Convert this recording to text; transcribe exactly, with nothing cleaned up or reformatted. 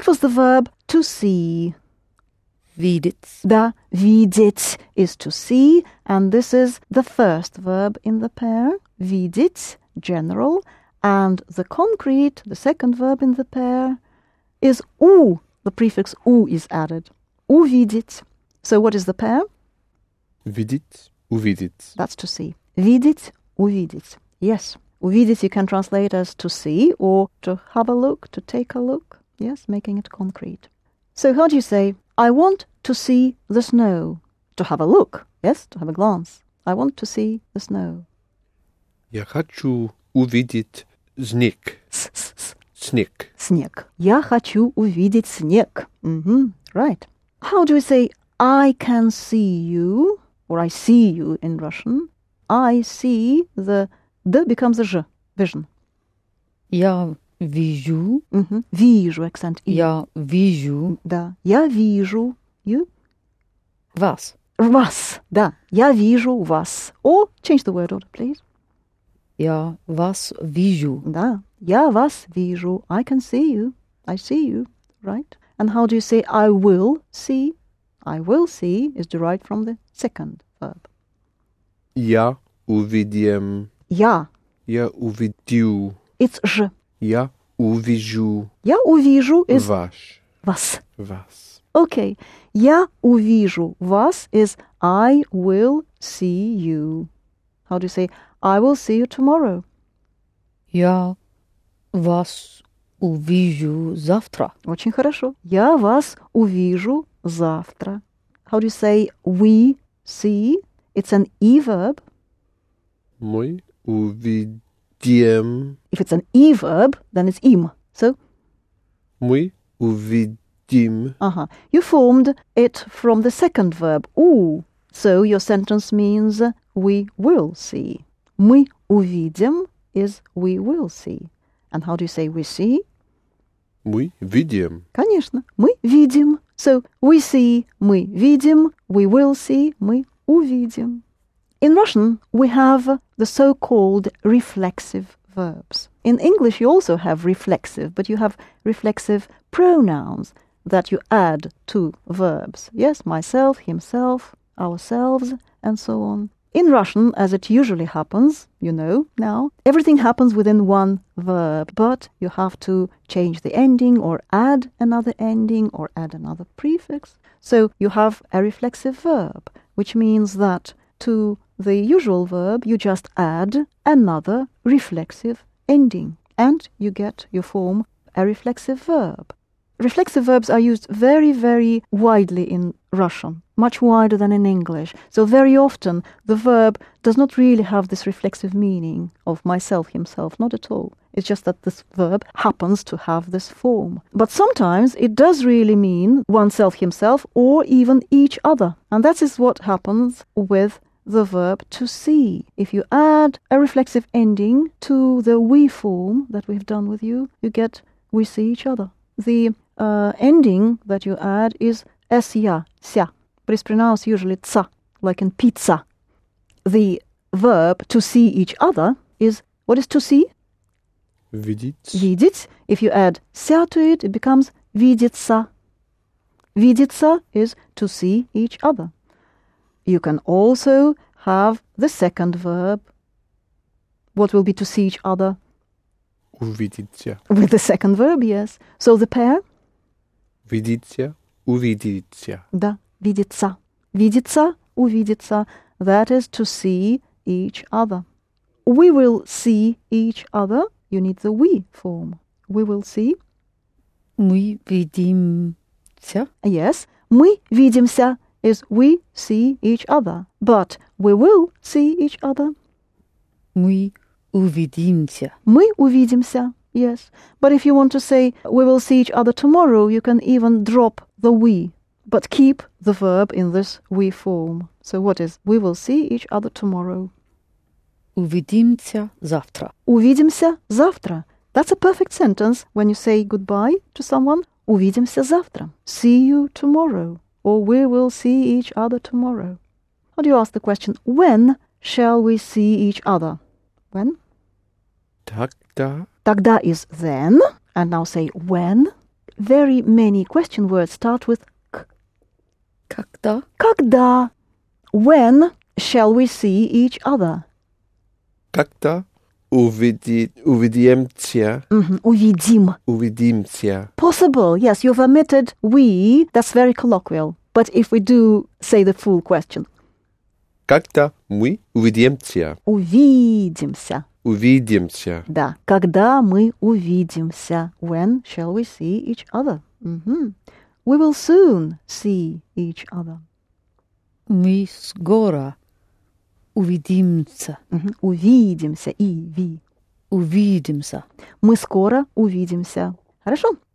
was the verb to see? Видеть. The видеть is to see, and this is the first verb in the pair. Видеть, general, and the concrete, the second verb in the pair, is у. The prefix у is added. Увидеть. So what is the pair? Видеть, увидеть. That's to see. Видеть, увидеть. Yes. Увидеть you can translate as to see or to have a look, to take a look. Yes, making it concrete. So how do you say, I want to see the snow? To have a look. Yes, to have a glance. I want to see the snow. Я хочу увидеть снег. Снег. Снег. Я хочу увидеть снег. Mm-hmm. Right. How do we say, I can see you, or I see you in Russian? I see, the D becomes a J, vision. Я вижу. Mm-hmm. Вижу, accent I. Я вижу. Да. Я вижу. You? Вас. Вас. Да. Я вижу вас. Or change the word order, please. Я вас вижу. Да. Я вас вижу. I can see you. I see you. Right? And how do you say I will see? I will see is derived from the second verb. Я увидим. Я. Я увидю. It's Ж. Я увижу. Я увижу is Ваш. вас. Вас. Okay. Я увижу вас is I will see you. How do you say I will see you tomorrow? Я вас увижу завтра. Очень хорошо. Я вас увижу завтра. How do you say we see? It's an E verb. Мы увидим. If it's an E verb, then it's im. So, Мы увидим. uh-huh. You formed it from the second verb, у. So your sentence means we will see. Мы увидим is we will see. And how do you say we see? Мы видим. Конечно, мы видим. So we see, мы видим, we will see, мы увидим. In Russian, we have the so-called reflexive verbs. In English, you also have reflexive, but you have reflexive pronouns that you add to verbs. Yes, myself, himself, ourselves, and so on. In Russian, as it usually happens, you know now, everything happens within one verb, but you have to change the ending or add another ending or add another prefix. So you have a reflexive verb, which means that to the usual verb, you just add another reflexive ending, and you get, you form a reflexive verb. Reflexive verbs are used very, very widely in Russian, much wider than in English. So very often the verb does not really have this reflexive meaning of myself, himself, not at all. It's just that this verb happens to have this form. But sometimes it does really mean oneself, himself, or even each other. And that is what happens with the verb to see. If you add a reflexive ending to the we form that we've done with you, you get we see each other. The uh, ending that you add is sia, sia, but it's pronounced usually tsa, like in pizza. The verb to see each other is, what is to see? Видеть. Видеть. If you add sia to it, it becomes видеться. Видеться is to see each other. You can also have the second verb. What will be to see each other? Увидите. With the second verb, yes. So the pair? Видите. Увидите. Да, видеться. Видеться, увидеться. That is to see each other. We will see each other. You need the we form. We will see. Мы видимся. Yes. Мы видимся is we see each other. But we will see each other. Мы увидимся. Мы увидимся. Yes. But if you want to say we will see each other tomorrow, you can even drop the we, but keep the verb in this we form. So what is we will see each other tomorrow? Увидимся завтра. Увидимся завтра. That's a perfect sentence when you say goodbye to someone. Увидимся завтра. See you tomorrow. Or we will see each other tomorrow. How do you ask the question, when shall we see each other? When? Тогда. Тогда is then. And now say when. very many question words start with k. Когда? Когда? When shall we see each other? Когда увиди, увидимся, Mhm, увидим. увидимся. Possible, yes, you've omitted we, that's very colloquial. But if we do say the full question, Когда мы увидимся, увидимся. увидимся. Да, когда мы увидимся? When shall we see each other? Mhm. We will soon see each other. Мы скоро увидимся. Mhm. Увидимся и ви. Увидимся. Мы скоро увидимся. Хорошо?